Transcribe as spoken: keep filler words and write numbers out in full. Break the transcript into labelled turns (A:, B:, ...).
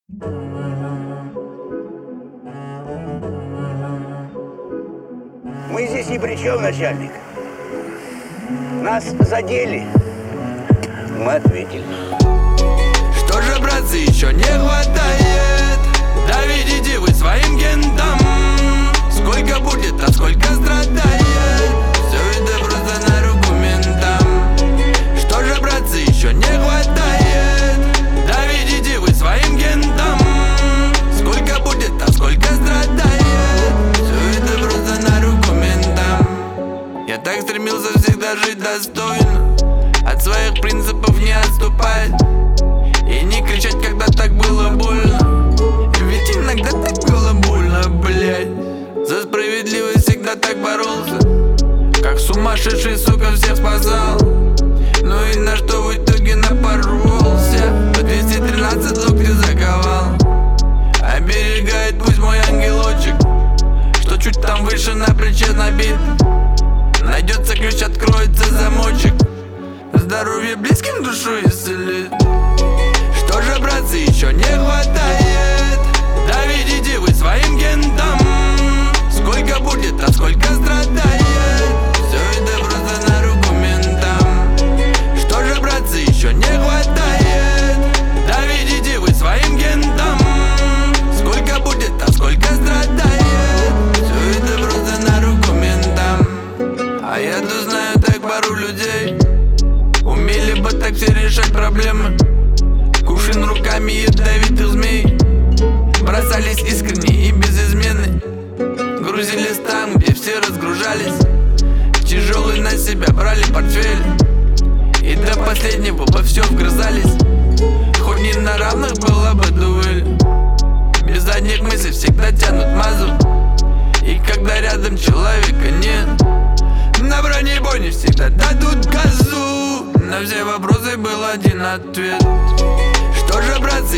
A: Мы здесь ни при чем, начальник. Нас задели, мы ответили.
B: Что же, братцы, еще не хватает? Доведите вы своим гентам. Сколько будет, а сколько страдает? Все это просто на руку ментам. Что же, братцы, еще не хватает? Доведите вы своим гентам. Сколько будет, а сколько страдает? Все это просто на руку ментам. Я так стремился всегда жить достойно, от своих принципов не отступать и не кричать, когда так было больно. Ведь иногда так было больно, блять. За справедливость всегда так боролся, как сумасшедший, сука, всех спасал. Ну и на что в итоге напоролся? По двести тринадцать локти заковал. Оберегает пусть мой ангелочек, что чуть там выше на плече набит. Найдется ключ, откроется замочек, здоровье близким душу исцелит. Что же, братцы, еще не хватает? Доведите вы своим гентам. Сколько будет, а сколько страдает? Все это просто на руку ментам. Что же, братцы, еще не хватает? Доведите вы своим гентам. Сколько будет, а сколько страдает? Все это просто на руку ментам. А я-то знаю так пару людей, умели бы так все решать проблемы. Кувшин руками ядовитых змей, бросались искренне и без измены. Грузились там, где все разгружались, тяжелый на себя брали портфель, и до последнего во все вгрызались. Хоть не на равных была бы дуэль, без задних мыслей всегда тянут мазу. И когда рядом человека нет, на бронебойне всегда дадут газу. На все вопросы был один ответ. Что же, братцы,